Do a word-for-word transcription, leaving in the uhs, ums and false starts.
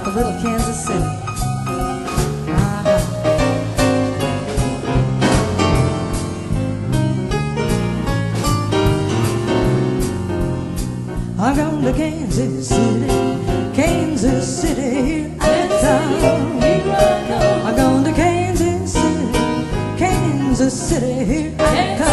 a little Kansas City. Uh-huh. I'm going to Kansas City, Kansas City, here I come. I'm going to Kansas City, Kansas City, here I come.